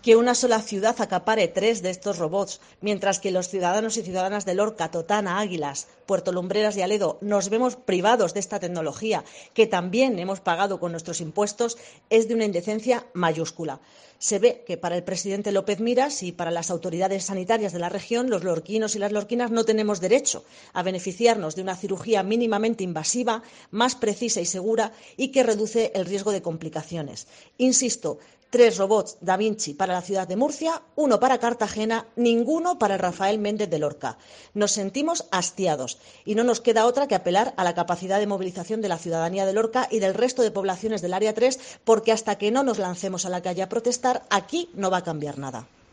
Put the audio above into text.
que una sola ciudad acapare 3 de estos robots, mientras que los ciudadanos y ciudadanas de Lorca, Totana, Águilas, Puerto Lumbreras y Aledo nos vemos privados de esta tecnología que también hemos pagado con nuestros impuestos, es de una indecencia mayúscula. Se ve que para el presidente López Miras y para las autoridades sanitarias de la región, los lorquinos y las lorquinas no tenemos derecho a beneficiarnos de una cirugía mínimamente invasiva, más precisa y segura y que reduce el riesgo de complicaciones. Insisto, 3 robots Da Vinci para la ciudad de Murcia, 1 para Cartagena, ninguno para el Rafael Méndez de Lorca. Nos sentimos hastiados y no nos queda otra que apelar a la capacidad de movilización de la ciudadanía de Lorca y del resto de poblaciones del Área 3, porque hasta que no nos lancemos a la calle a protestar, aquí no va a cambiar nada.